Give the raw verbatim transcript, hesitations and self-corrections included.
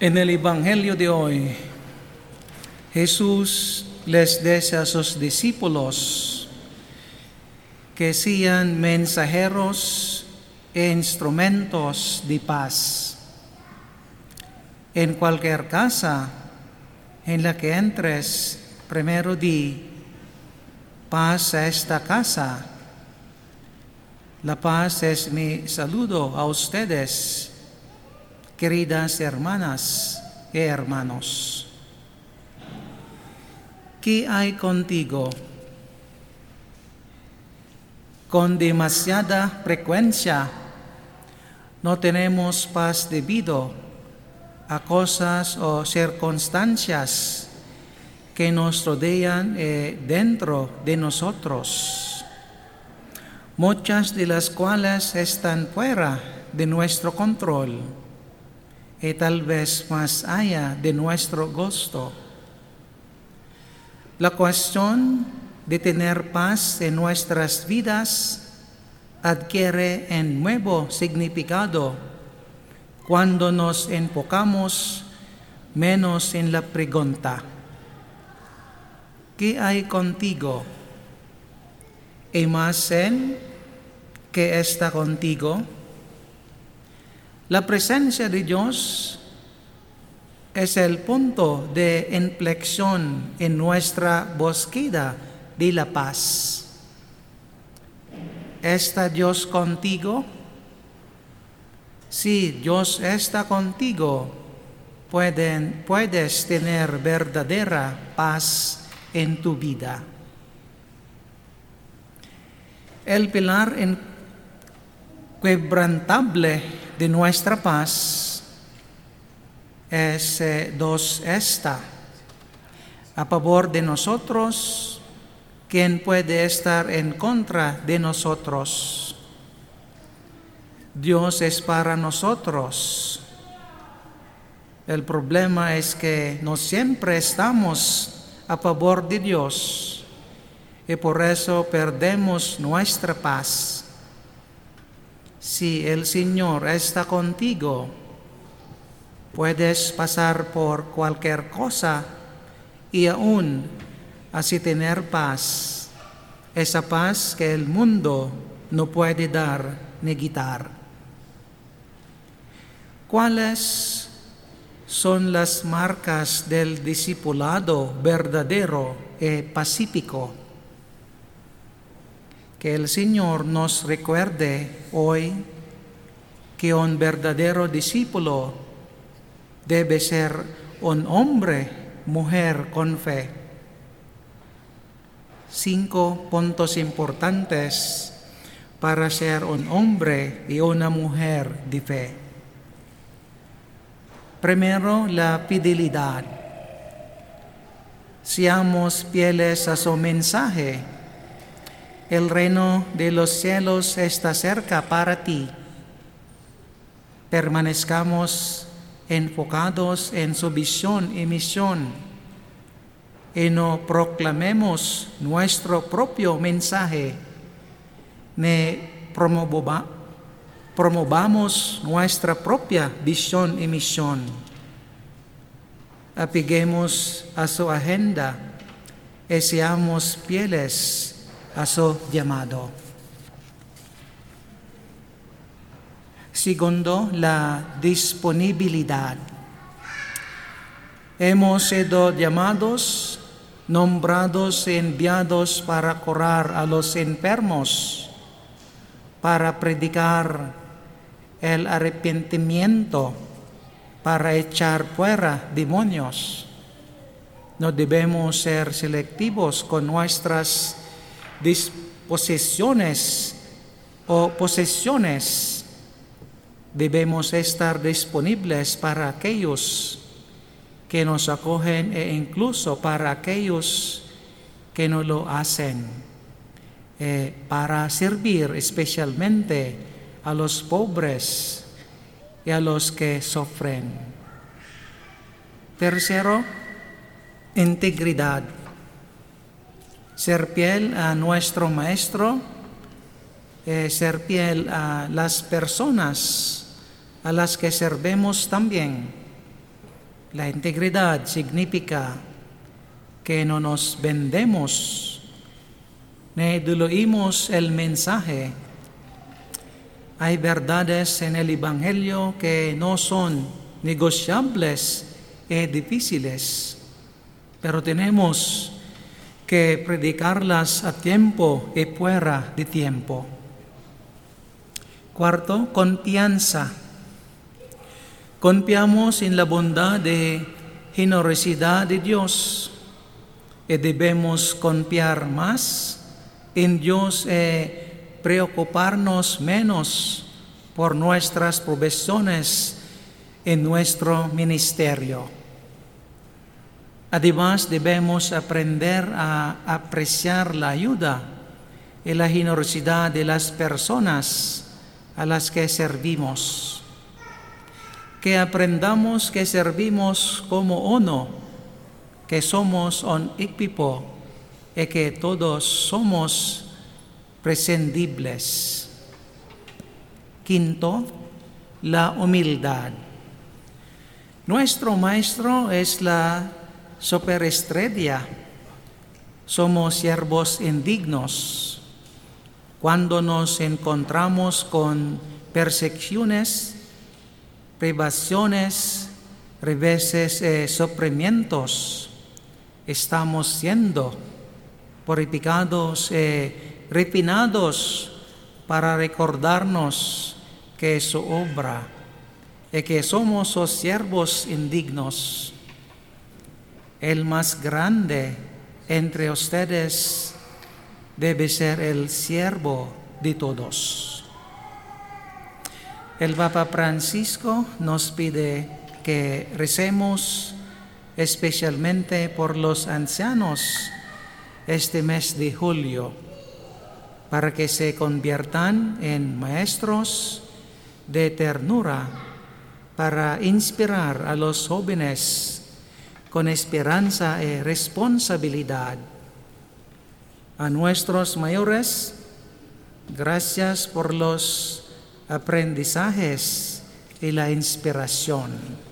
En el Evangelio de hoy, Jesús les dice a sus discípulos que sean mensajeros e instrumentos de paz. En cualquier casa en la que entres, primero di, paz a esta casa. La paz es mi saludo a ustedes, queridas hermanas y hermanos. ¿Qué hay contigo? Con demasiada frecuencia no tenemos paz debido a cosas o circunstancias que nos rodean eh, dentro de nosotros, muchas de las cuales están fuera de nuestro control y tal vez más allá de nuestro gusto. La cuestión de tener paz en nuestras vidas adquiere un nuevo significado cuando nos enfocamos menos en la pregunta, ¿qué hay contigo? Y más en ¿qué está contigo? La presencia de Dios es el punto de inflexión en nuestra búsqueda de la paz. ¿Está Dios contigo? Si Dios está contigo, pueden, puedes tener verdadera paz en tu vida. El pilar inquebrantable de nuestra paz es eh, dos esta. A favor de nosotros, ¿quién puede estar en contra de nosotros? Dios es para nosotros. El problema es que no siempre estamos a favor de Dios y por eso perdemos nuestra paz. Si el Señor está contigo, puedes pasar por cualquier cosa y aún así tener paz, esa paz que el mundo no puede dar ni quitar. ¿Cuáles son las marcas del discipulado verdadero y pacífico? Que el Señor nos recuerde hoy que un verdadero discípulo debe ser un hombre, mujer con fe. Cinco puntos importantes para ser un hombre y una mujer de fe. Primero, la fidelidad. Seamos fieles a su mensaje. El reino de los cielos está cerca para ti. Permanezcamos enfocados en su visión y misión y no proclamemos nuestro propio mensaje, ni promova, promovamos nuestra propia visión y misión. Apeguemos a su agenda y seamos fieles a su llamado. Segundo, la disponibilidad. Hemos sido llamados, nombrados y enviados para curar a los enfermos, para predicar el arrepentimiento, para echar fuera demonios. No debemos ser selectivos con nuestras disposiciones o posesiones. Debemos estar disponibles para aquellos que nos acogen e incluso para aquellos que no lo hacen, eh, para servir especialmente a los pobres y a los que sufren. Tercero, integridad. Ser fiel a nuestro Maestro, eh, ser fiel a las personas a las que servimos también. La integridad significa que no nos vendemos, ni diluimos el mensaje. Hay verdades en el Evangelio que no son negociables y difíciles, pero tenemos que predicarlas a tiempo y fuera de tiempo. Cuarto, confianza. Confiamos en la bondad y generosidad de Dios y debemos confiar más en Dios y preocuparnos menos por nuestras provisiones en nuestro ministerio. Además, debemos aprender a apreciar la ayuda y la generosidad de las personas a las que servimos. Que aprendamos que servimos como uno, que somos un equipo y que todos somos prescindibles. Quinto, la humildad. Nuestro maestro es la superestrella. Somos siervos indignos. Cuando nos encontramos con persecuciones, privaciones, reveses y sufrimientos, estamos siendo purificados y refinados para recordarnos que es su obra y que somos sus siervos indignos. El más grande entre ustedes debe ser el siervo de todos. El Papa Francisco nos pide que recemos especialmente por los ancianos este mes de julio, para que se conviertan en maestros de ternura para inspirar a los jóvenes con esperanza y responsabilidad. A nuestros mayores, gracias por los aprendizajes y la inspiración.